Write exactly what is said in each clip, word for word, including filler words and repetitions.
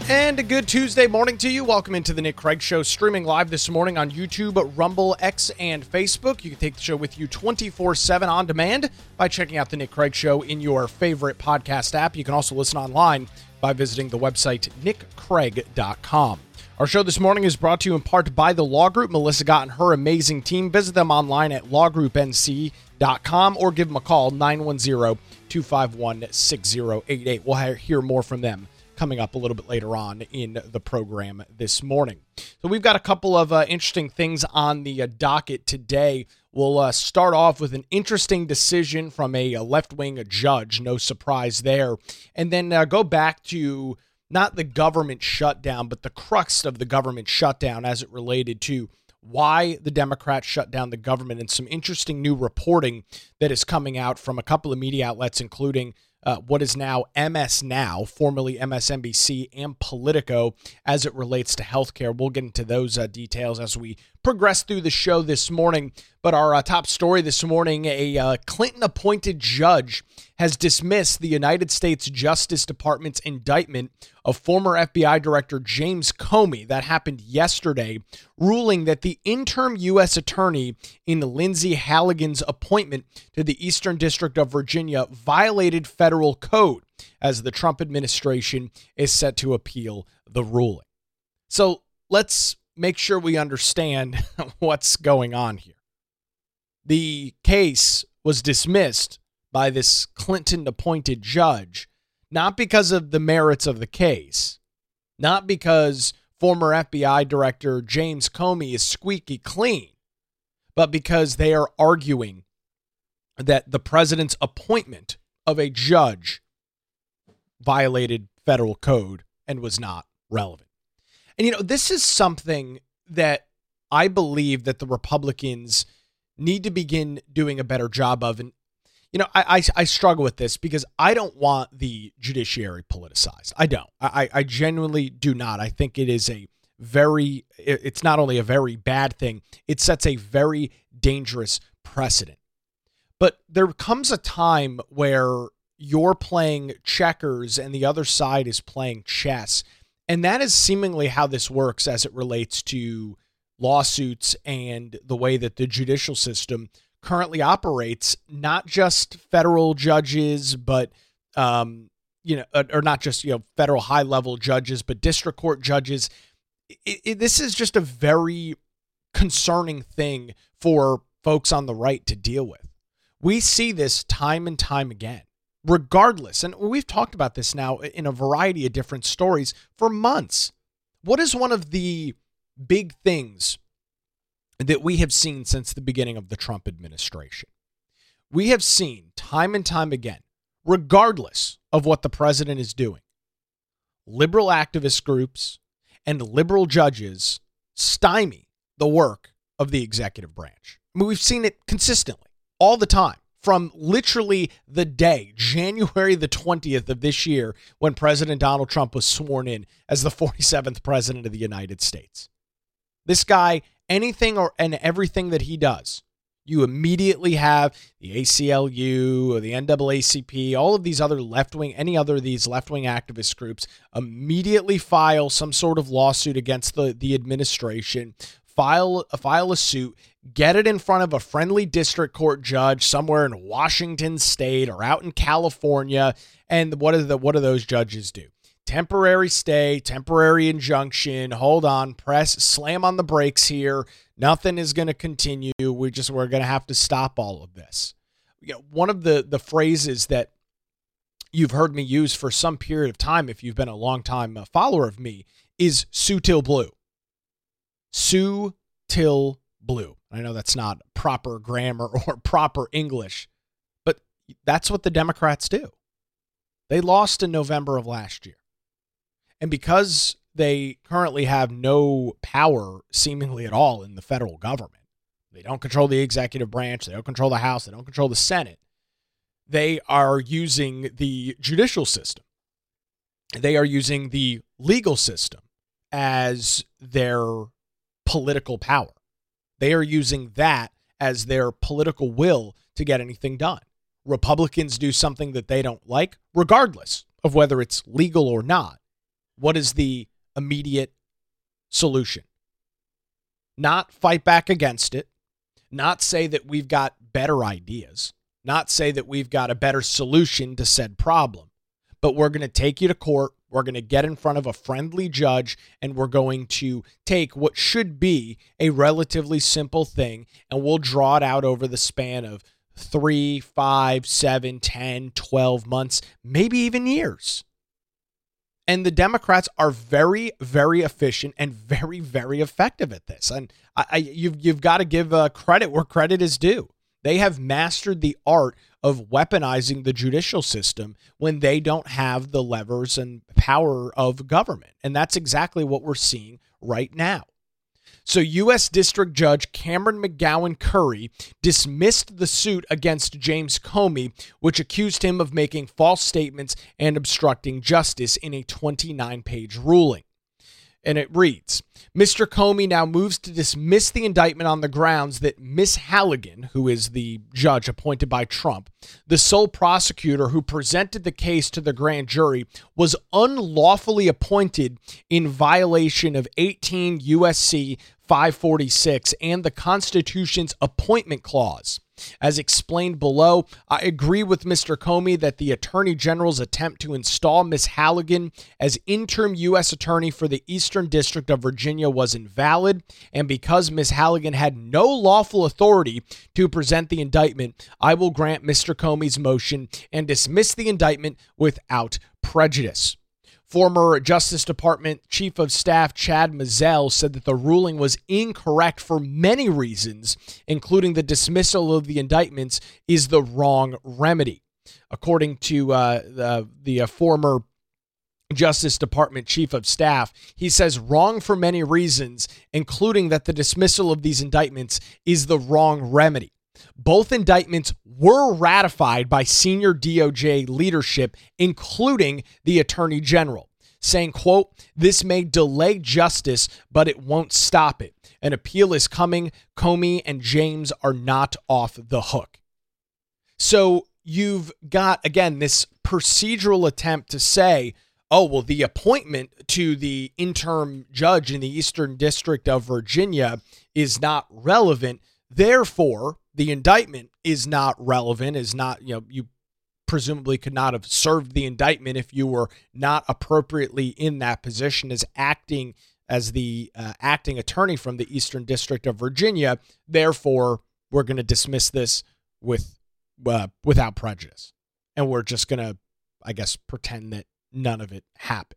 And a good Tuesday morning to you. Welcome into the Nick Craig Show, streaming live this morning on YouTube, Rumble, X, and Facebook. You can take the show with you twenty-four seven on demand by checking out the Nick Craig Show in your favorite podcast app. You can also listen online by visiting the website nick craig dot com. Our show this morning is brought to you in part by the Law Group. Melissa Gott and her amazing team. Visit them online at law group n c dot com or give them a call, nine one zero, two five one, six zero eight eight. We'll hear more from them coming up a little bit later on in the program this morning. So we've got a couple of uh, interesting things on the uh, docket today. We'll uh, start off with an interesting decision from a, a left-wing judge, no surprise there, and then uh, go back to not the government shutdown, but the crux of the government shutdown as it related to why the Democrats shut down the government, and some interesting new reporting that is coming out from a couple of media outlets, including Uh, what is now M S Now, formerly M S N B C, and Politico, as it relates to healthcare. We'll get into those uh, details as we progress through the show this morning. But our uh, top story this morning, a uh, Clinton-appointed judge has dismissed the United States Justice Department's indictment of former F B I Director James Comey. That happened yesterday, ruling that the interim U S attorney in Lindsay Halligan's appointment to the Eastern District of Virginia violated federal code, as the Trump administration is set to appeal the ruling. So let's make sure we understand what's going on here. The case was dismissed by this Clinton-appointed judge, not because of the merits of the case, not because former F B I Director James Comey is squeaky clean, but because they are arguing that the president's appointment of a judge violated federal code and was not relevant. And, you know, this is something that I believe that the Republicans need to begin doing a better job of. And, you know, I, I, I struggle with this because I don't want the judiciary politicized. I don't. I, I genuinely do not. I think it is a very, it's not only a very bad thing, it sets a very dangerous precedent. But there comes a time where you're playing checkers and the other side is playing chess. And that is seemingly how this works as it relates to lawsuits and the way that the judicial system currently operates, not just federal judges, but, um, you know, or not just, you know, federal high level judges, but district court judges. It, it, this is just a very concerning thing for folks on the right to deal with. We see this time and time again, regardless. And we've talked about this now in a variety of different stories for months. What is one of the big things that we have seen since the beginning of the Trump administration? We have seen time and time again, regardless of what the president is doing, liberal activist groups and liberal judges stymie the work of the executive branch. I mean, we've seen it consistently, all the time, from literally the day, January the twentieth of this year, when President Donald Trump was sworn in as the forty-seventh president of the United States. This guy, anything or and everything that he does, you immediately have the A C L U or the N double A C P, all of these other left-wing, any other of these left-wing activist groups immediately file some sort of lawsuit against the, the administration, file, file a suit, get it in front of a friendly district court judge somewhere in Washington State or out in California. And what do the what do those judges do? Temporary stay, temporary injunction. Hold on, press, slam on the brakes here. Nothing is going to continue. We just we're going to have to stop all of this. You know, one of the the phrases that you've heard me use for some period of time, if you've been a long time follower of me, is Sue till blue. Sue till blue. I know that's not proper grammar or proper English, but that's what the Democrats do. They lost in November of last year. And because they currently have no power seemingly at all in the federal government, they don't control the executive branch, they don't control the House, they don't control the Senate, they are using the judicial system. They are using the legal system as their political power. They are using that as their political will to get anything done. Republicans do something that they don't like, regardless of whether it's legal or not. What is the immediate solution? Not fight back against it, not say that we've got better ideas, not say that we've got a better solution to said problem, but we're going to take you to court. We're going to get in front of a friendly judge, and we're going to take what should be a relatively simple thing, and we'll draw it out over the span of three, five, seven, ten, twelve months, maybe even years. And the Democrats are very, very efficient and very, very effective at this. And I, I, you've, you've got to give uh, credit where credit is due. They have mastered the art of weaponizing the judicial system when they don't have the levers and power of government. And that's exactly what we're seeing right now. So U S District Judge Cameron McGowan Curry dismissed the suit against James Comey, which accused him of making false statements and obstructing justice in a twenty-nine page ruling. And it reads, Mister Comey now moves to dismiss the indictment on the grounds that Miss Halligan, who is the judge appointed by Trump, the sole prosecutor who presented the case to the grand jury, was unlawfully appointed in violation of eighteen U S C five forty-six and the Constitution's appointment clause. As explained below, I agree with Mister Comey that the Attorney General's attempt to install Miss Halligan as interim U S Attorney for the Eastern District of Virginia was invalid, and because Miss Halligan had no lawful authority to present the indictment, I will grant Mister Comey's motion and dismiss the indictment without prejudice. Former Justice Department Chief of Staff Chad Mazzell said that the ruling was incorrect for many reasons, including the dismissal of the indictments is the wrong remedy. According to uh, the, the uh, former Justice Department Chief of Staff, he says wrong for many reasons, including that the dismissal of these indictments is the wrong remedy. Both indictments were ratified by senior D O J leadership, including the Attorney General, saying, quote, this may delay justice, but it won't stop it. An appeal is coming. Comey and James are not off the hook. So you've got, again, this procedural attempt to say, oh, well, the appointment to the interim judge in the Eastern District of Virginia is not relevant. Therefore, the indictment is not relevant, is not, you know, you presumably could not have served the indictment if you were not appropriately in that position as acting as the uh, acting attorney from the Eastern District of Virginia. Therefore, we're going to dismiss this with uh, without prejudice. And we're just going to, I guess, pretend that none of it happened.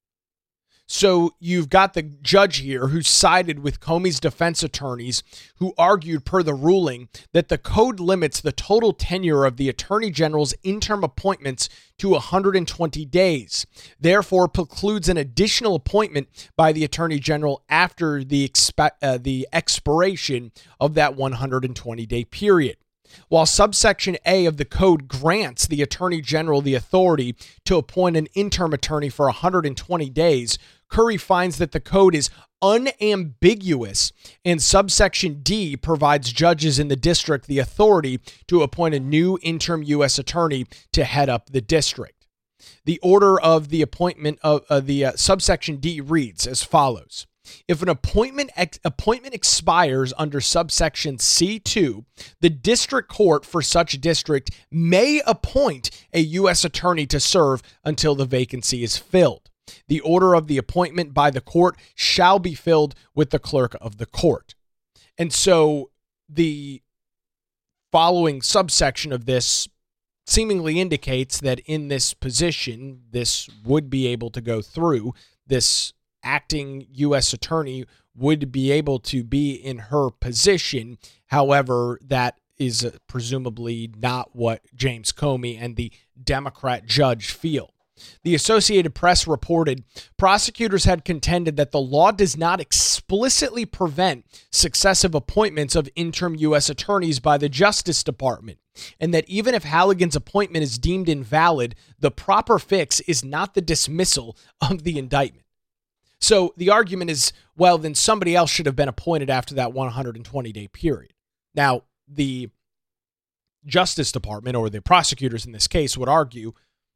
So you've got the judge here who sided with Comey's defense attorneys who argued per the ruling that the code limits the total tenure of the Attorney General's interim appointments to one hundred twenty days, therefore precludes an additional appointment by the Attorney General after the, expi- uh, the expiration of that one hundred twenty day period. While subsection A of the code grants the Attorney General the authority to appoint an interim attorney for one hundred twenty days, Curry finds that the code is unambiguous, and subsection D provides judges in the district the authority to appoint a new interim U S attorney to head up the district. The order of the appointment of uh, the uh, subsection D reads as follows. If an appointment ex- appointment expires under subsection C two, the district court for such district may appoint a U S attorney to serve until the vacancy is filled. The order of the appointment by the court shall be filled with the clerk of the court. And so the following subsection of this seemingly indicates that in this position, this would be able to go through. This acting U S attorney would be able to be in her position. However, that is presumably not what James Comey and the Democrat judge feel. The Associated Press reported prosecutors had contended that the law does not explicitly prevent successive appointments of interim U S attorneys by the Justice Department, and that even if Halligan's appointment is deemed invalid, the proper fix is not the dismissal of the indictment. So the argument is, well, then somebody else should have been appointed after that one hundred twenty day period. Now, the Justice Department, or the prosecutors in this case, would argue that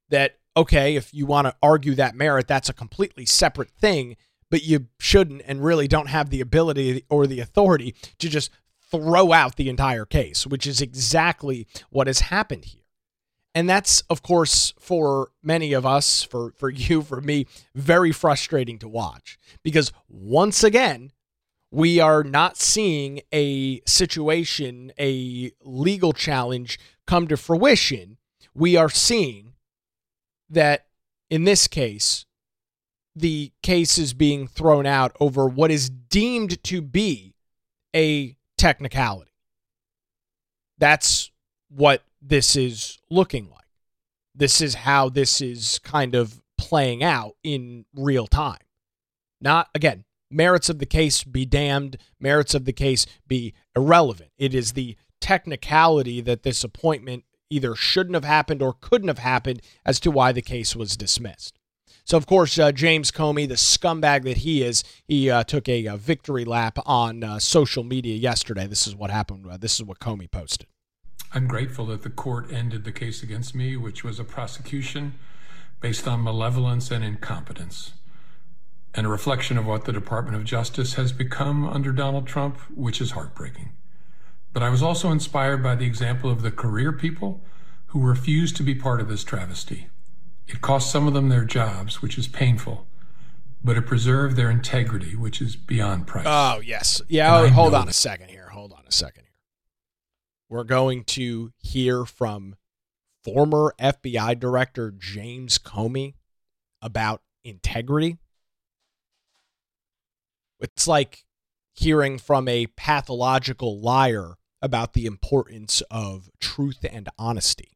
okay, if you want to argue that merit, that's a completely separate thing, but you shouldn't and really don't have the ability or the authority to just throw out the entire case, which is exactly what has happened here. And that's, of course, for many of us, for, for you, for me, very frustrating to watch. Because once again, we are not seeing a situation, a legal challenge come to fruition. We are seeing that, in this case, the case is being thrown out over what is deemed to be a technicality. That's what this is looking like. This is how this is kind of playing out in real time. Not, again, merits of the case be damned, merits of the case be irrelevant. It is the technicality that this appointment either shouldn't have happened or couldn't have happened as to why the case was dismissed. So, of course, uh, James Comey, the scumbag that he is, he uh, took a, a victory lap on uh, social media yesterday. This is what happened. Uh, this is what Comey posted. I'm grateful that the court ended the case against me, which was a prosecution based on malevolence and incompetence, and a reflection of what the Department of Justice has become under Donald Trump, which is heartbreaking. But I was also inspired by the example of the career people who refused to be part of this travesty. It cost some of them their jobs, which is painful, but it preserved their integrity, which is beyond price. Oh, yes. Yeah, hold on a second here. Hold on a second here. We're going to hear from former F B I Director James Comey about integrity. It's like hearing from a pathological liar about the importance of truth and honesty.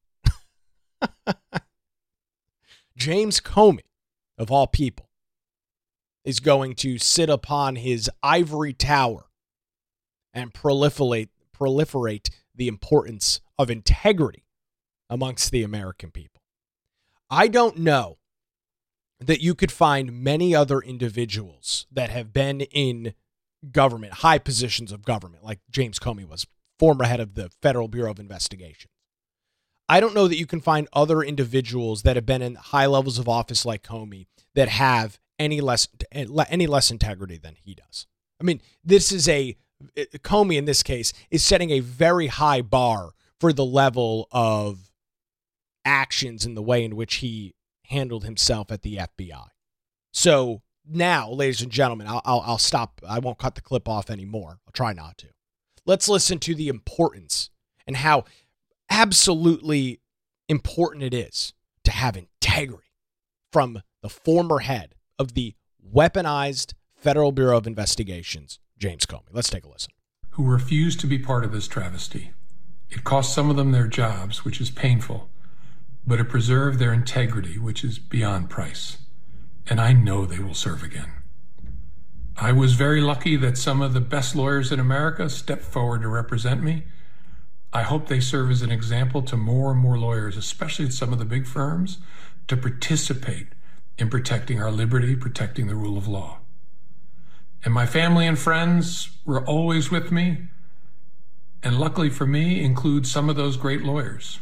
James Comey, of all people, is going to sit upon his ivory tower and proliferate, proliferate the importance of integrity amongst the American people. I don't know that you could find many other individuals that have been in government, high positions of government, like James Comey was, former head of the Federal Bureau of Investigation. I don't know that you can find other individuals that have been in high levels of office like Comey that have any less any less integrity than he does. I mean, this is a Comey in this case is setting a very high bar for the level of actions and the way in which he handled himself at the F B I. So now, ladies and gentlemen, I'll, I'll, I'll stop. I won't cut the clip off anymore. I'll try not to. Let's listen to the importance and how absolutely important it is to have integrity from the former head of the weaponized Federal Bureau of Investigations, James Comey. Let's take a listen. Who refused to be part of this travesty. It cost some of them their jobs, which is painful, but it preserved their integrity, which is beyond price. And I know they will serve again. I was very lucky that some of the best lawyers in America stepped forward to represent me. I hope they serve as an example to more and more lawyers, especially at some of the big firms, to participate in protecting our liberty, protecting the rule of law. And my family and friends were always with me, and luckily for me, include some of those great lawyers.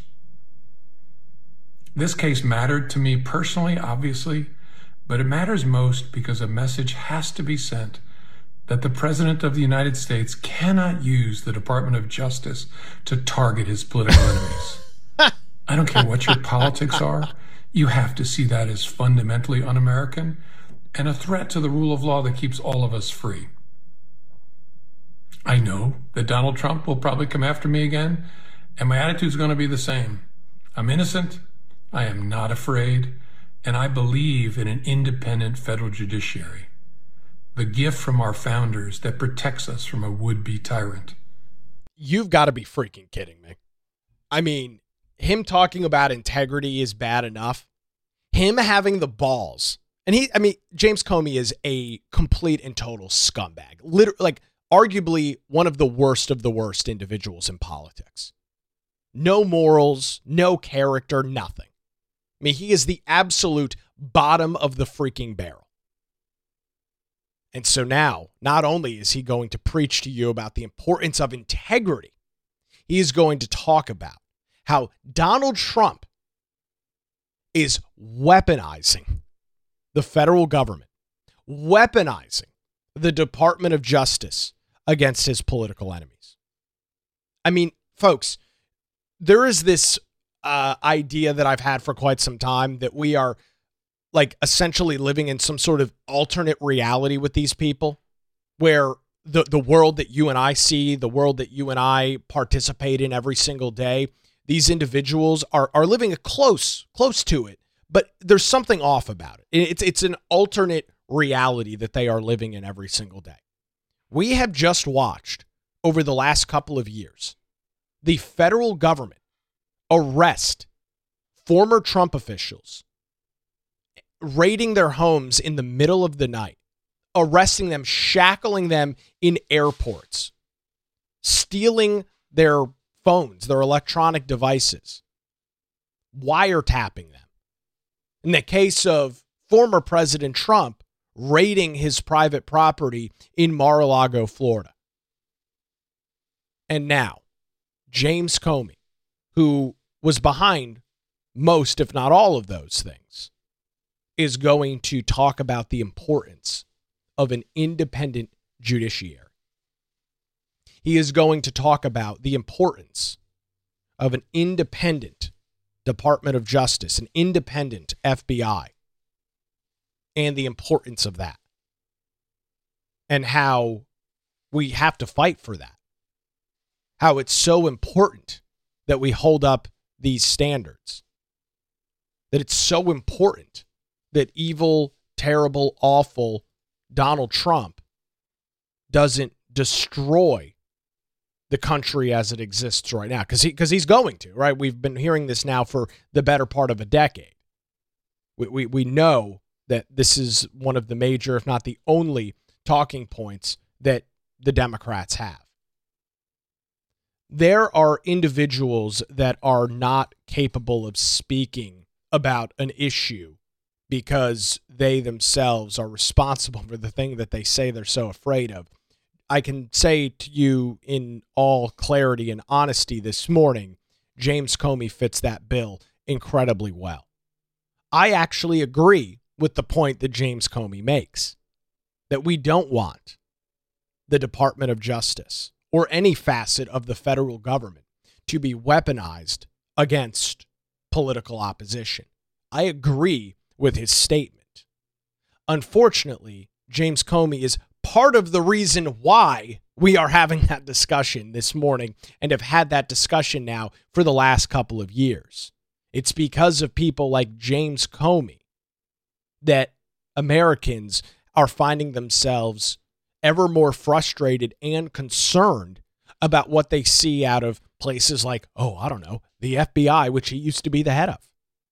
This case mattered to me personally, obviously, but it matters most because a message has to be sent that the President of the United States cannot use the Department of Justice to target his political enemies. I don't care what your politics are. You have to see that as fundamentally un-American and a threat to the rule of law that keeps all of us free. I know that Donald Trump will probably come after me again, and my attitude is going to be the same. I'm innocent. I am not afraid. And I believe in an independent federal judiciary, the gift from our founders that protects us from a would-be tyrant. You've got to be freaking kidding me. I mean, him talking about integrity is bad enough. Him having the balls. And he, I mean, James Comey is a complete and total scumbag. Literally, like, arguably one of the worst of the worst individuals in politics. No morals, no character, nothing. I mean, he is the absolute bottom of the freaking barrel. And so now, not only is he going to preach to you about the importance of integrity, he is going to talk about how Donald Trump is weaponizing the federal government, weaponizing the Department of Justice against his political enemies. I mean, folks, there is this uh, idea that I've had for quite some time that we are like essentially living in some sort of alternate reality with these people, where the, the world that you and I see, the world that you and I participate in every single day, these individuals are are living close, close to it, but there's something off about it. It's it's an alternate reality that they are living in every single day. We have just watched over the last couple of years the federal government arrest former Trump officials, raiding their homes in the middle of the night, arresting them, shackling them in airports, stealing their phones, their electronic devices, wiretapping them. In the case of former President Trump, raiding his private property in Mar-a-Lago, Florida. And now, James Comey, who was behind most, if not all of those things, is going to talk about the importance of an independent judiciary. He is going to talk about the importance of an independent Department of Justice, an independent F B I, and the importance of that, and how we have to fight for that, how it's so important that we hold up these standards, that it's so important that evil, terrible, awful Donald Trump doesn't destroy the country as it exists right now, because he, because he's going to, right? We've been hearing this now for the better part of a decade. We, we, we know that this is one of the major, if not the only, talking points that the Democrats have. There are individuals that are not capable of speaking about an issue because they themselves are responsible for the thing that they say they're so afraid of. I can say to you in all clarity and honesty this morning, James Comey fits that bill incredibly well. I actually agree with the point that James Comey makes, that we don't want the Department of Justice or any facet of the federal government to be weaponized against political opposition. I agree with his statement. Unfortunately, James Comey is part of the reason why we are having that discussion this morning and have had that discussion now for the last couple of years. It's because of people like James Comey that Americans are finding themselves ever more frustrated and concerned about what they see out of places like, oh, I don't know, the F B I, which he used to be the head of.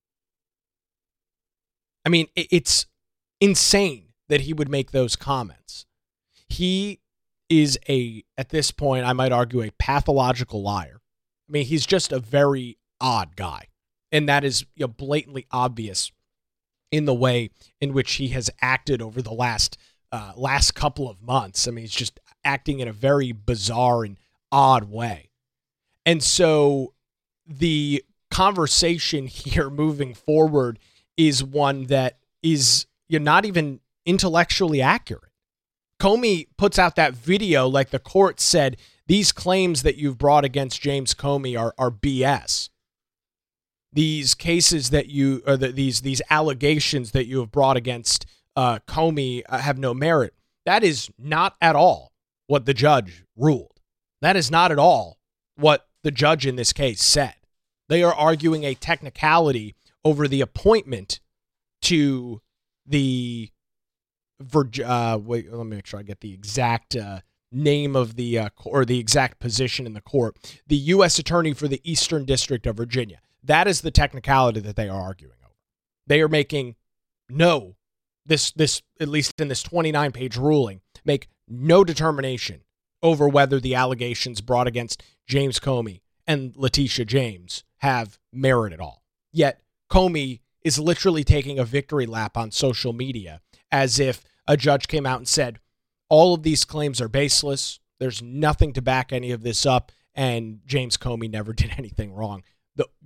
I mean, it's insane that he would make those comments. He is a, at this point, I might argue, a pathological liar. I mean, he's just a very odd guy. And that is, you know, blatantly obvious in the way in which he has acted over the last uh, last couple of months. I mean, he's just acting in a very bizarre and odd way. And so the conversation here moving forward is one that is, you're not even intellectually accurate. Comey puts out that video like the court said, these claims that you've brought against James Comey are, are B S. These cases that you, or the, these these allegations that you have brought against uh, Comey uh, have no merit. That is not at all what the judge ruled. That is not at all what the judge in this case said. They are arguing a technicality over the appointment to the Uh, wait, let me make sure I get the exact uh, name of the uh, or the exact position in the court. The U S Attorney for the Eastern District of Virginia. That is the technicality that they are arguing over. They are making no, this this at least in this twenty-nine page ruling, make no determination over whether the allegations brought against James Comey and Letitia James have merit at all. Yet Comey is literally taking a victory lap on social media as if a judge came out and said, all of these claims are baseless. There's nothing to back any of this up. And James Comey never did anything wrong. The,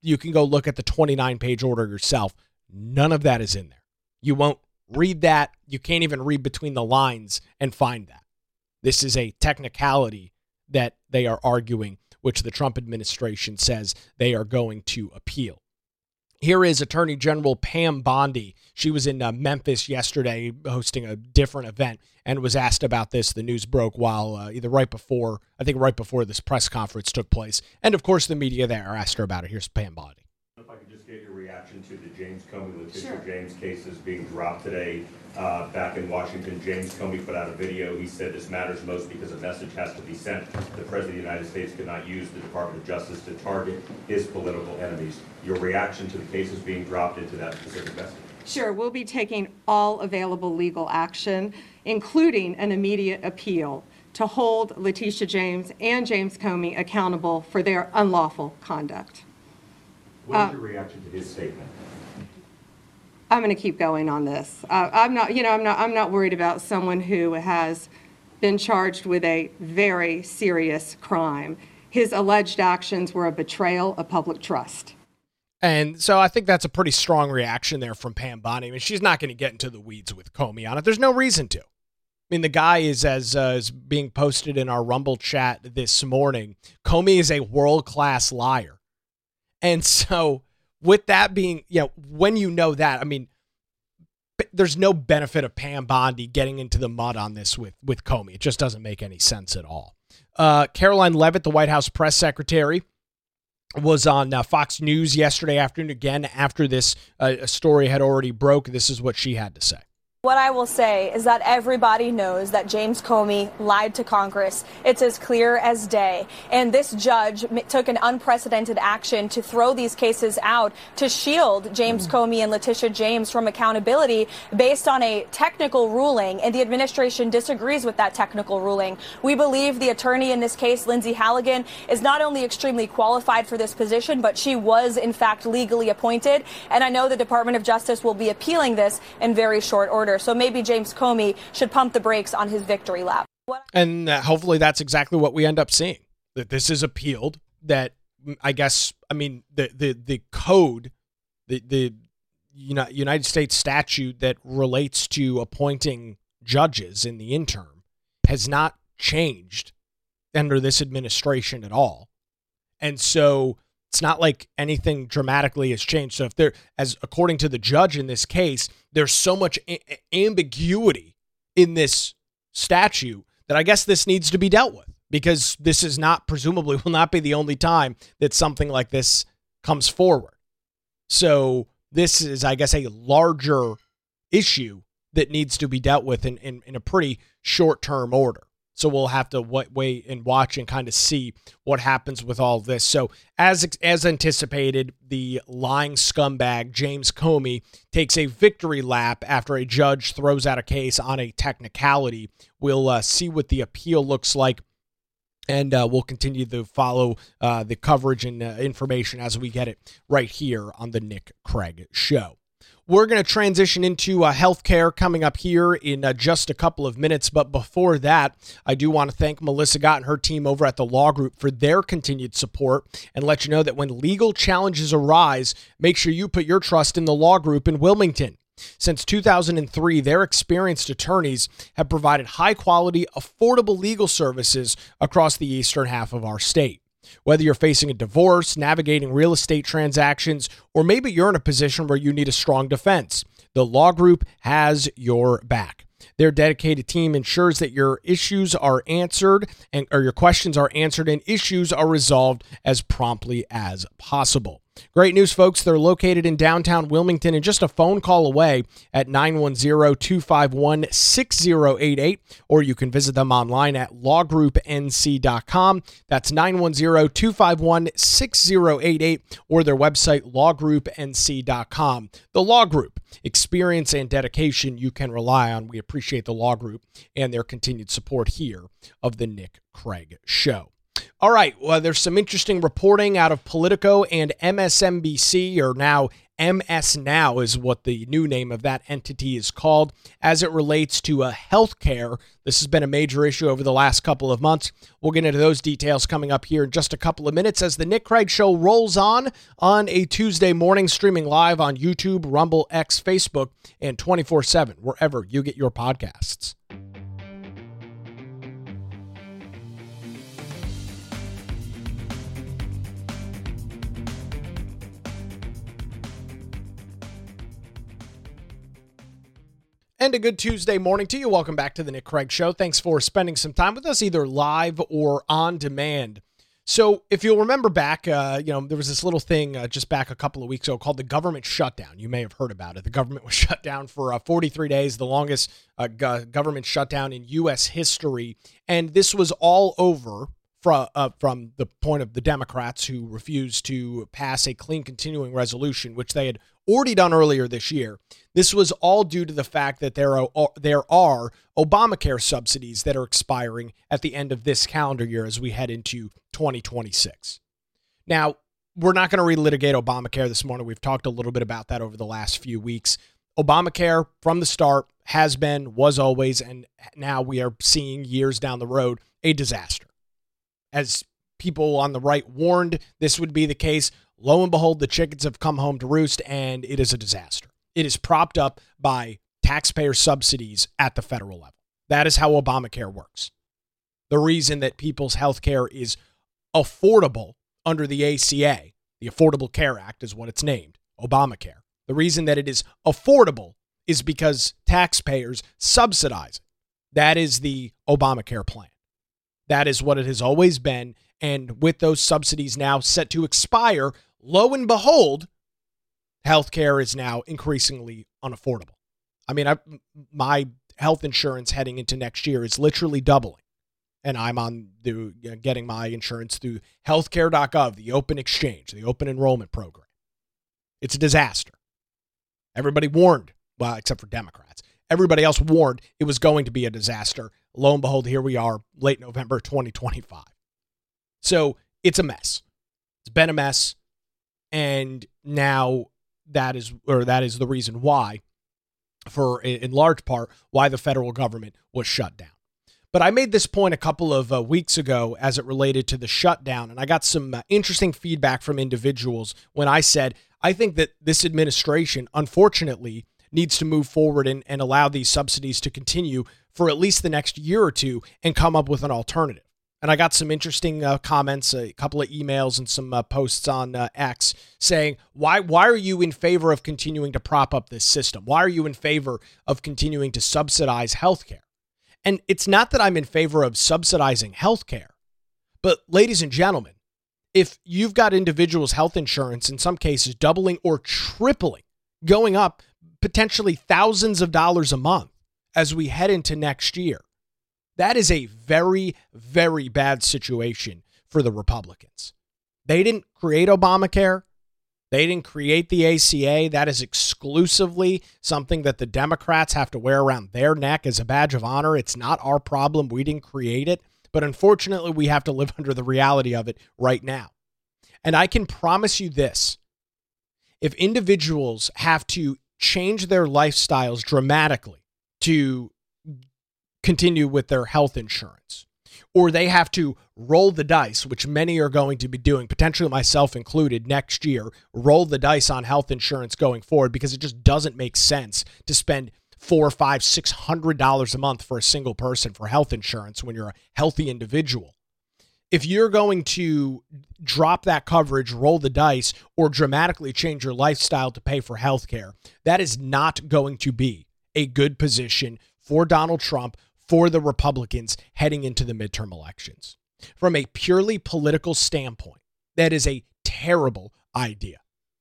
You can go look at the twenty-nine page order yourself. None of that is in there. You won't read that. You can't even read between the lines and find that. This is a technicality that they are arguing, which the Trump administration says they are going to appeal. Here is Attorney General Pam Bondi. She was in uh, Memphis yesterday hosting a different event and was asked about this. The news broke while uh, either right before, I think right before this press conference took place. And of course, the media there asked her about it. Here's Pam Bondi. If I could just get your reaction to the James Comey, Letitia Sure. James cases being dropped today. Uh, back in Washington, James Comey put out a video. He said this matters most because a message has to be sent. The President of the United States could not use the Department of Justice to target his political enemies. Your reaction to the cases being dropped into that specific message? Sure, we'll be taking all available legal action, including an immediate appeal, to hold Letitia James and James Comey accountable for their unlawful conduct. What is Uh, your reaction to his statement? I'm going to keep going on this. Uh, I'm not, you know, I'm not, I'm not worried about someone who has been charged with a very serious crime. His alleged actions were a betrayal of public trust. And so I think that's a pretty strong reaction there from Pam Bondi. I mean, she's not going to get into the weeds with Comey on it. There's no reason to. I mean, the guy is, as uh, is being posted in our Rumble chat this morning, Comey is a world-class liar. And so with that being, you know, when you know that, I mean, there's no benefit of Pam Bondi getting into the mud on this with, with Comey. It just doesn't make any sense at all. Uh, Caroline Leavitt, the White House press secretary, was on uh, Fox News yesterday afternoon again after this uh, story had already broke. This is what she had to say. What I will say is that everybody knows that James Comey lied to Congress. It's as clear as day. And this judge took an unprecedented action to throw these cases out to shield James Comey and Letitia James from accountability based on a technical ruling. And the administration disagrees with that technical ruling. We believe the attorney in this case, Lindsay Halligan, is not only extremely qualified for this position, but she was in fact legally appointed. And I know the Department of Justice will be appealing this in very short order. So maybe James Comey should pump the brakes on his victory lap. What- and uh, hopefully that's exactly what we end up seeing, that this is appealed, that I guess, I mean, the the, the code, the, the United States statute that relates to appointing judges in the interim has not changed under this administration at all. And so it's not like anything dramatically has changed. So if there, as according to the judge in this case, there's so much a- ambiguity in this statute that I guess this needs to be dealt with, because this is not, presumably will not be the only time that something like this comes forward. So this is, I guess, a larger issue that needs to be dealt with in, in, in a pretty short-term order. So we'll have to wait and watch and kind of see what happens with all this. So as as anticipated, the lying scumbag James Comey takes a victory lap after a judge throws out a case on a technicality. We'll uh, see what the appeal looks like, and uh, we'll continue to follow uh, the coverage and uh, information as we get it right here on the Nick Craig Show. We're going to transition into uh, healthcare coming up here in uh, just a couple of minutes. But before that, I do want to thank Melissa Gott and her team over at the Law Group for their continued support, and let you know that when legal challenges arise, make sure you put your trust in the Law Group in Wilmington. Since two thousand three, their experienced attorneys have provided high-quality, affordable legal services across the eastern half of our state. Whether you're facing a divorce, navigating real estate transactions, or maybe you're in a position where you need a strong defense, the Law Group has your back. Their dedicated team ensures that your issues are answered and or your questions are answered and issues are resolved as promptly as possible. Great news, folks. They're located in downtown Wilmington and just a phone call away at nine one zero, two five one, six zero eight eight, or you can visit them online at law group n c dot com. That's nine one zero, two five one, six zero eight eight, or their website, law group n c dot com. The Law Group, experience and dedication you can rely on. We appreciate the Law Group and their continued support here of the Nick Craig Show. All right, well, there's some interesting reporting out of Politico and M S N B C, or now M S Now is what the new name of that entity is called, as it relates to uh, healthcare. This has been a major issue over the last couple of months. We'll get into those details coming up here in just a couple of minutes as the Nick Craig Show rolls on on a Tuesday morning, streaming live on YouTube, Rumble, X, Facebook, and twenty-four seven, wherever you get your podcasts. And a good Tuesday morning to you. Welcome back to the Nick Craig Show. Thanks for spending some time with us, either live or on demand. So if you'll remember back, uh, you know, there was this little thing uh, just back a couple of weeks ago called the government shutdown. You may have heard about it. The government was shut down for uh, forty-three days, the longest uh, go- government shutdown in U S history. And this was all over from, uh, from the point of the Democrats, who refused to pass a clean continuing resolution, which they had already done earlier this year. This was all due to the fact that there are there are Obamacare subsidies that are expiring at the end of this calendar year as we head into twenty twenty-six. Now, we're not going to relitigate Obamacare this morning. We've talked a little bit about that over the last few weeks. Obamacare, from the start, has been, was always, and now we are seeing years down the road, a disaster. As people on the right warned this would be the case, lo and behold, the chickens have come home to roost, and it is a disaster. It is propped up by taxpayer subsidies at the federal level. That is how Obamacare works. The reason that people's health care is affordable under the A C A, the Affordable Care Act is what it's named, Obamacare. The reason that it is affordable is because taxpayers subsidize it. That is the Obamacare plan. That is what it has always been. And with those subsidies now set to expire, lo and behold, healthcare is now increasingly unaffordable. I mean, I, my health insurance heading into next year is literally doubling. And I'm on the you know, getting my insurance through healthcare dot gov, the open exchange, the open enrollment program. It's a disaster. Everybody warned, well, except for Democrats. Everybody else warned it was going to be a disaster. Lo and behold, here we are, late November twenty twenty-five. So it's a mess. It's been a mess. And now that is, or that is the reason why, for in large part, why the federal government was shut down. But I made this point a couple of uh, weeks ago as it related to the shutdown, and I got some uh, interesting feedback from individuals when I said, I think that this administration, unfortunately, needs to move forward and, and allow these subsidies to continue for at least the next year or two and come up with an alternative. And I got some interesting uh, comments, a couple of emails and some uh, posts on uh, X saying, why why are you in favor of continuing to prop up this system? Why are you in favor of continuing to subsidize healthcare? And it's not that I'm in favor of subsidizing healthcare, but ladies and gentlemen, if you've got individuals' health insurance, in some cases doubling or tripling, going up potentially thousands of dollars a month as we head into next year, that is a very, very bad situation for the Republicans. They didn't create Obamacare. They didn't create the A C A. That is exclusively something that the Democrats have to wear around their neck as a badge of honor. It's not our problem. We didn't create it. But unfortunately, we have to live under the reality of it right now. And I can promise you this. If individuals have to change their lifestyles dramatically to continue with their health insurance, or they have to roll the dice, which many are going to be doing, potentially myself included, next year, roll the dice on health insurance going forward, because it just doesn't make sense to spend four, five, six hundred dollars a month for a single person for health insurance when you're a healthy individual. If you're going to drop that coverage, roll the dice, or dramatically change your lifestyle to pay for health care, that is not going to be a good position for Donald Trump, for the Republicans heading into the midterm elections. From a purely political standpoint, that is a terrible idea.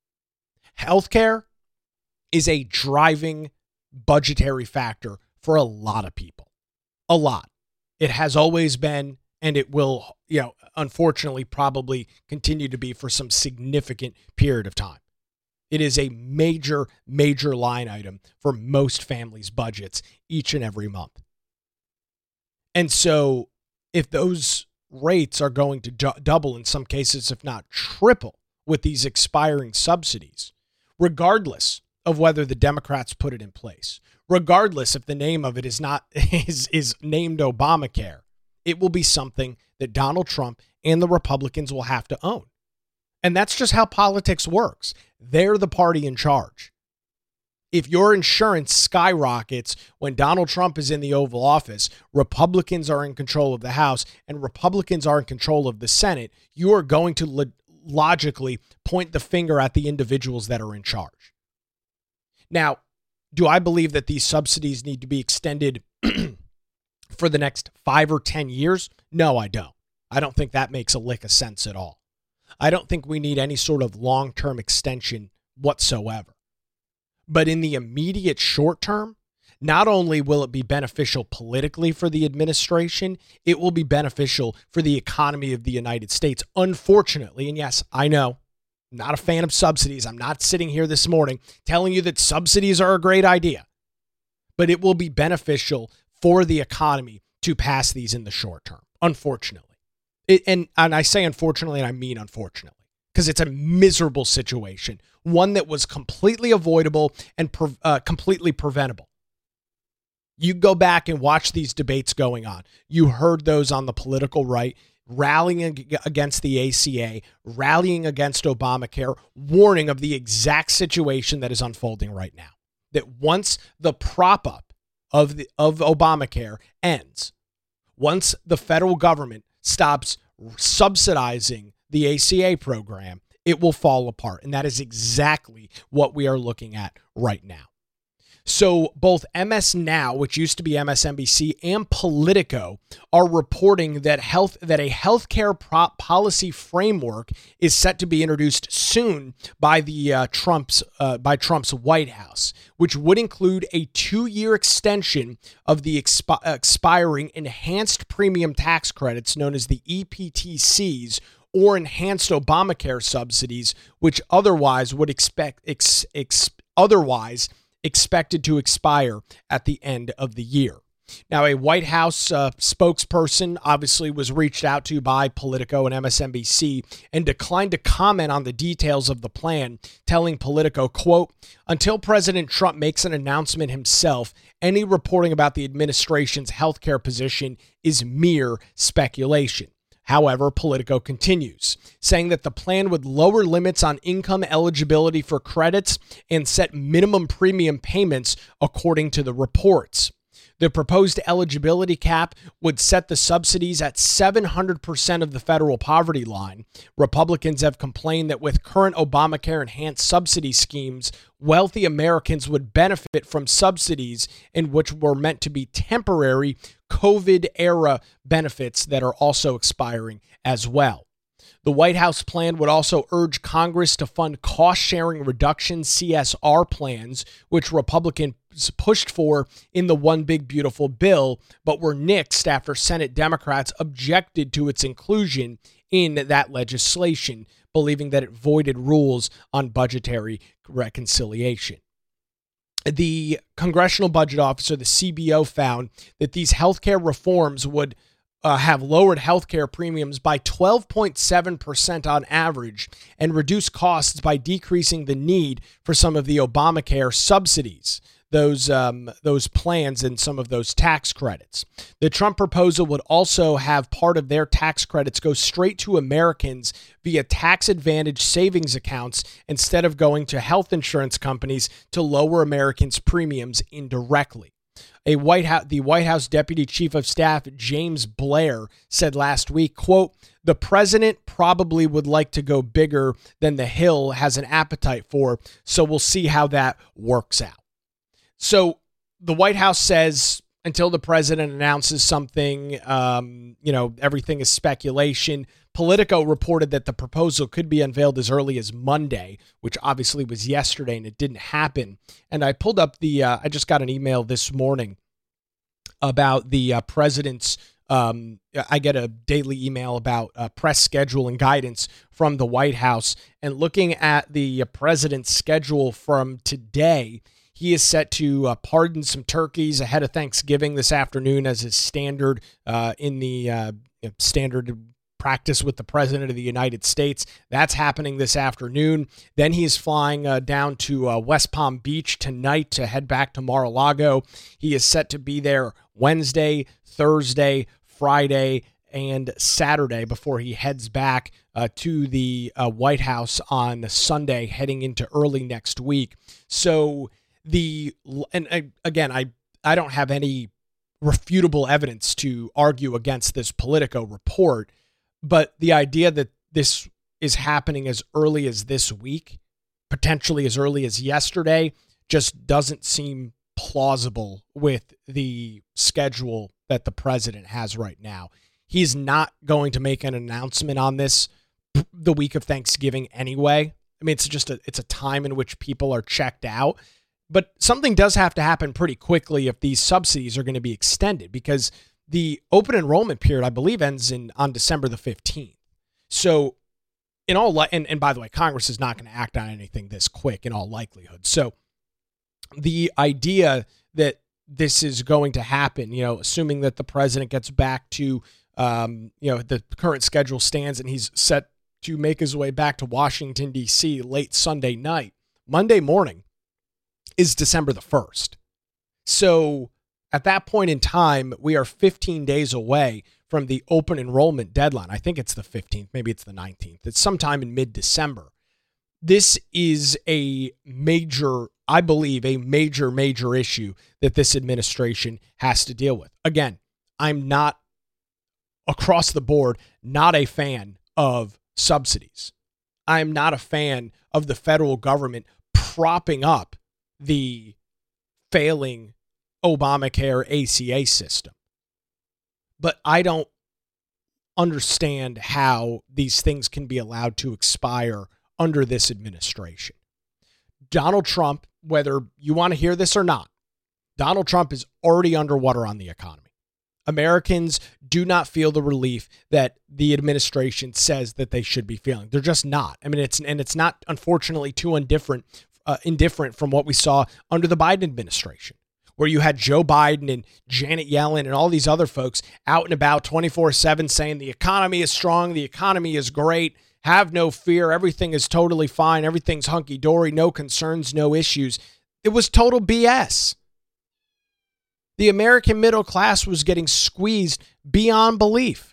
Healthcare is a driving budgetary factor for a lot of people. A lot. It has always been, and it will, you know, unfortunately probably continue to be for some significant period of time. It is a major, major line item for most families' budgets each and every month. And so if those rates are going to du- double in some cases, if not triple, with these expiring subsidies, regardless of whether the Democrats put it in place, regardless if the name of it is not is, is named Obamacare. It will be something that Donald Trump and the Republicans will have to own. And that's just how politics works. They're the party in charge. If your insurance skyrockets when Donald Trump is in the Oval Office, Republicans are in control of the House, and Republicans are in control of the Senate, you are going to lo- logically point the finger at the individuals that are in charge. Now, do I believe that these subsidies need to be extended for the next five or ten years? No, I don't. I don't think that makes a lick of sense at all. I don't think we need any sort of long-term extension whatsoever. But in the immediate short term, not only will it be beneficial politically for the administration, it will be beneficial for the economy of the United States. Unfortunately, and yes, I know, I'm not a fan of subsidies. I'm not sitting here this morning telling you that subsidies are a great idea. But it will be beneficial for the economy to pass these in the short term, unfortunately. It, and, and I say unfortunately, and I mean unfortunately, because it's a miserable situation, one that was completely avoidable and pre- uh, completely preventable. You go back and watch these debates going on. You heard those on the political right rallying against the A C A, rallying against Obamacare, warning of the exact situation that is unfolding right now. That once the prop up of the of Obamacare ends, once the federal government stops subsidizing the A C A program, it will fall apart. And that is exactly what we are looking at right now. So both M S Now, which used to be M S N B C, and Politico are reporting that health that a healthcare prop policy framework is set to be introduced soon by the uh, Trump's uh, by Trump's White House, which would include a two-year extension of the expi- expiring enhanced premium tax credits known as the E P T Cs, or enhanced Obamacare subsidies, which otherwise would expect ex, ex, otherwise. expected to expire at the end of the year. Now, a White House uh, spokesperson obviously was reached out to by Politico and M S N B C and declined to comment on the details of the plan, telling Politico, quote, "Until President Trump makes an announcement himself, any reporting about the administration's healthcare position is mere speculation." However, Politico continues, saying that the plan would lower limits on income eligibility for credits and set minimum premium payments according to the reports. The proposed eligibility cap would set the subsidies at seven hundred percent of the federal poverty line. Republicans have complained that with current Obamacare enhanced subsidy schemes, wealthy Americans would benefit from subsidies in which were meant to be temporary COVID-era benefits that are also expiring as well. The White House plan would also urge Congress to fund cost-sharing reduction C S R plans, which Republicans pushed for in the One Big Beautiful Bill, but were nixed after Senate Democrats objected to its inclusion in that legislation, believing that it voided rules on budgetary reconciliation. The Congressional Budget Office, the C B O, found that these healthcare reforms would uh, have lowered healthcare premiums by twelve point seven percent on average and reduce costs by decreasing the need for some of the Obamacare subsidies, those um, those plans and some of those tax credits. The Trump proposal would also have part of their tax credits go straight to Americans via tax advantage savings accounts instead of going to health insurance companies to lower Americans' premiums indirectly. A White House, the White House Deputy Chief of Staff, James Blair, said last week, quote, "The president probably would like to go bigger than the Hill has an appetite for, so we'll see how that works out." So the White House says until the president announces something, um, you know, everything is speculation. Politico reported that the proposal could be unveiled as early as Monday, which obviously was yesterday, and it didn't happen. And I pulled up the, uh, I just got an email this morning about the uh, president's, um, I get a daily email about uh, press schedule and guidance from the White House. And looking at the uh, president's schedule from today, he is set to uh, pardon some turkeys ahead of Thanksgiving this afternoon, as is standard uh, in the uh, you know, standard practice with the President of the United States. That's happening this afternoon. Then he's flying uh, down to uh, West Palm Beach tonight to head back to Mar-a-Lago. He is set to be there Wednesday, Thursday, Friday, and Saturday before he heads back uh, to the uh, White House on Sunday, heading into early next week. So the, and uh, again, I, I don't have any refutable evidence to argue against this Politico report, but the idea that this is happening as early as this week, potentially as early as yesterday, just doesn't seem plausible with the schedule that the president has right now. He's not going to make an announcement on this the week of Thanksgiving anyway. I mean, it's just a, it's a time in which people are checked out, but something does have to happen pretty quickly if these subsidies are going to be extended, because the open enrollment period, I believe, ends in on December the fifteenth. So in all, li- and, and by the way, Congress is not going to act on anything this quick in all likelihood. So the idea that this is going to happen, you know, assuming that the president gets back to, um, you know, the current schedule stands and he's set to make his way back to Washington, D C late Sunday night, Monday morning is December the first. So at that point in time, we are fifteen days away from the open enrollment deadline. I think it's the fifteenth, maybe it's the nineteenth. It's sometime in mid-December. This is a major, I believe, a major, major issue that this administration has to deal with. Again, I'm not, across the board, not a fan of subsidies. I'm not a fan of the federal government propping up the failing Obamacare A C A system. But I don't understand how these things can be allowed to expire under this administration. Donald Trump, whether you want to hear this or not, Donald Trump is already underwater on the economy. Americans do not feel the relief that the administration says that they should be feeling. They're just not. I mean, it's and it's not, unfortunately, too indifferent, uh, indifferent from what we saw under the Biden administration, where you had Joe Biden and Janet Yellen and all these other folks out and about twenty-four seven saying the economy is strong, the economy is great, have no fear, everything is totally fine, everything's hunky-dory, no concerns, no issues. It was total B S. The American middle class was getting squeezed beyond belief.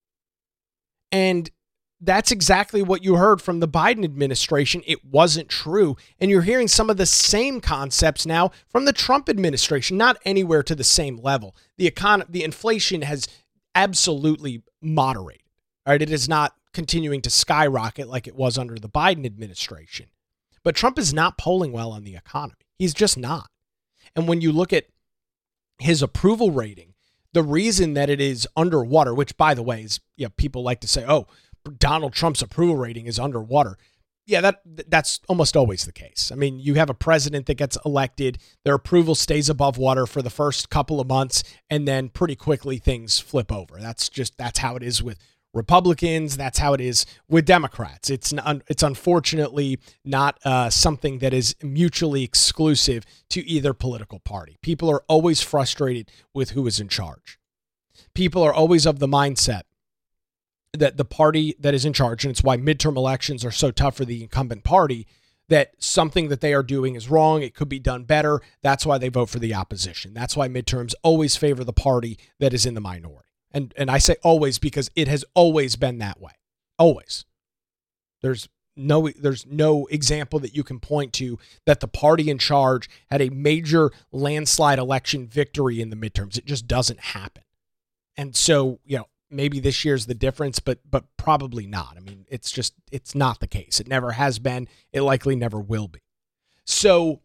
And that's exactly what you heard from the Biden administration. It wasn't true. And you're hearing some of the same concepts now from the Trump administration, not anywhere to the same level. The econ- the inflation has absolutely moderated. All right, it is not continuing to skyrocket like it was under the Biden administration. But Trump is not polling well on the economy. He's just not. And when you look at his approval rating, the reason that it is underwater, which, by the way, is, you know, people like to say, oh, Donald Trump's approval rating is underwater. Yeah, that that's almost always the case. I mean, you have a president that gets elected, their approval stays above water for the first couple of months, and then pretty quickly things flip over. That's just, that's how it is with Republicans. That's how it is with Democrats. It's not, it's unfortunately not uh, something that is mutually exclusive to either political party. People are always frustrated with who is in charge. People are always of the mindset that the party that is in charge, and it's why midterm elections are so tough for the incumbent party, that something that they are doing is wrong. It could be done better. That's why they vote for the opposition. That's why midterms always favor the party that is in the minority. And and I say always because it has always been that way. Always. There's no there's no example that you can point to that the party in charge had a major landslide election victory in the midterms. It just doesn't happen. And so, you know, maybe this year's the difference, but but probably not. I mean, it's just, it's not the case. It never has been. It likely never will be. So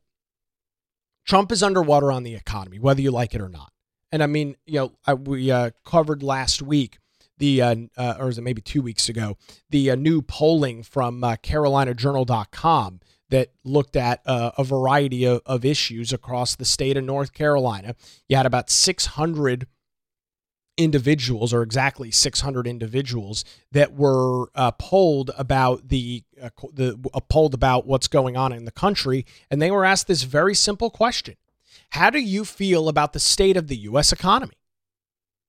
Trump is underwater on the economy, whether you like it or not. And I mean, you know, I, we uh, covered last week, the uh, uh, or is it maybe two weeks ago, the uh, new polling from uh, Carolina Journal dot com that looked at uh, a variety of, of issues across the state of North Carolina. You had about six hundred individuals, or exactly six hundred individuals, that were uh, polled about the uh, the uh, polled about what's going on in the country, and they were asked this very simple question: how do you feel about the state of the U S economy?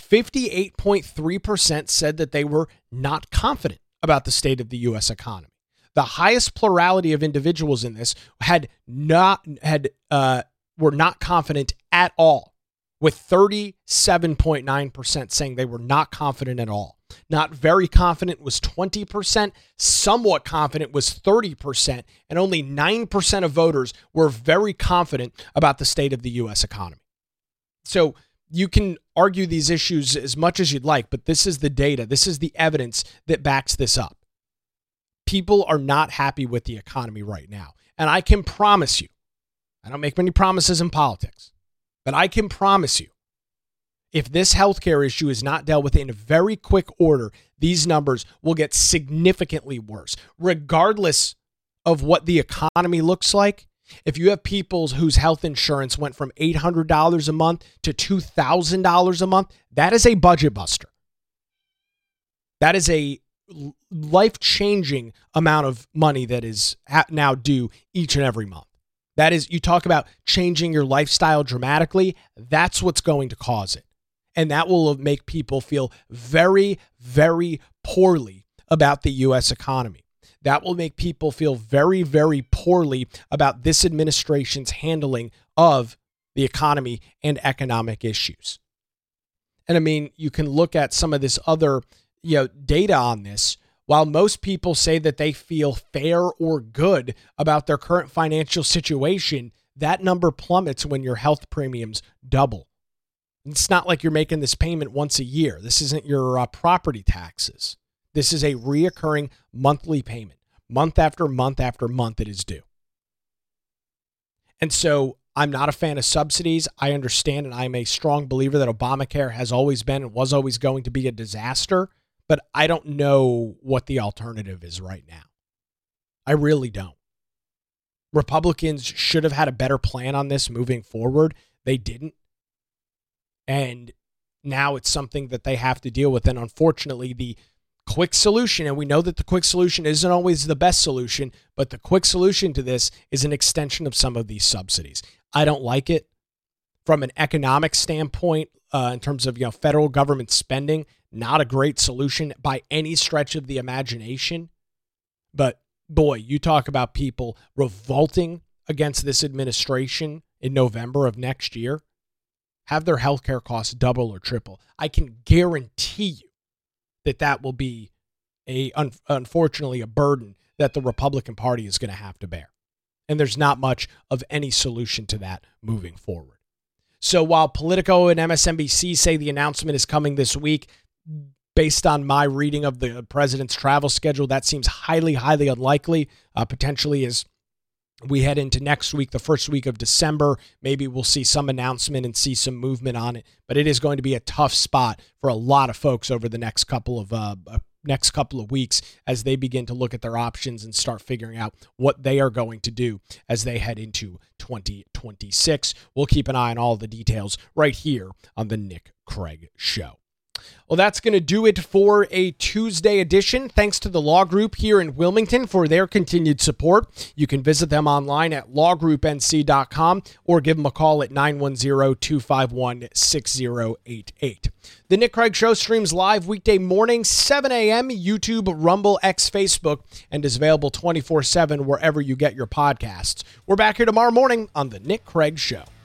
fifty-eight point three percent said that they were not confident about the state of the U S economy. The highest plurality of individuals in this had not had uh, were not confident at all, with thirty-seven point nine percent saying they were not confident at all. Not very confident was twenty percent, somewhat confident was thirty percent, and only nine percent of voters were very confident about the state of the U S economy. So you can argue these issues as much as you'd like, but this is the data. This is the evidence that backs this up. People are not happy with the economy right now. And I can promise you, I don't make many promises in politics, but I can promise you, if this healthcare issue is not dealt with in a very quick order, these numbers will get significantly worse. Regardless of what the economy looks like, if you have people whose health insurance went from eight hundred dollars a month to two thousand dollars a month, that is a budget buster. That is a life-changing amount of money that is now due each and every month. That is, you talk about changing your lifestyle dramatically, that's what's going to cause it. And that will make people feel very, very poorly about the U S economy. That will make people feel very, very poorly about this administration's handling of the economy and economic issues. And I mean, you can look at some of this other, you know, data on this. While most people say that they feel fair or good about their current financial situation, that number plummets when your health premiums double. It's not like you're making this payment once a year. This isn't your uh, property taxes. This is a reoccurring monthly payment. Month after month after month it is due. And so I'm not a fan of subsidies. I understand, and I'm a strong believer that Obamacare has always been and was always going to be a disaster, but I don't know what the alternative is right now. I really don't. Republicans should have had a better plan on this moving forward. They didn't. And now it's something that they have to deal with. And unfortunately, the quick solution, and we know that the quick solution isn't always the best solution, but the quick solution to this is an extension of some of these subsidies. I don't like it. From an economic standpoint, uh, in terms of, you know, federal government spending, not a great solution by any stretch of the imagination. But boy, you talk about people revolting against this administration in November of next year, have their healthcare costs double or triple. I can guarantee you that that will be a un- unfortunately a burden that the Republican Party is going to have to bear. And there's not much of any solution to that moving forward. So while Politico and M S N B C say the announcement is coming this week, based on my reading of the president's travel schedule, that seems highly, highly unlikely. Uh, potentially as we head into next week, the first week of December, maybe we'll see some announcement and see some movement on it. But it is going to be a tough spot for a lot of folks over the next couple of uh, next couple of weeks as they begin to look at their options and start figuring out what they are going to do as they head into twenty twenty-six. We'll keep an eye on all the details right here on the Nick Craig Show. Well, that's going to do it for a Tuesday edition. Thanks to the Law Group here in Wilmington for their continued support. You can visit them online at law group n c dot com or give them a call at nine one zero, two five one, six zero eight eight. The Nick Craig Show streams live weekday morning, seven a.m., YouTube, Rumble, X, Facebook, and is available twenty-four seven wherever you get your podcasts. We're back here tomorrow morning on The Nick Craig Show.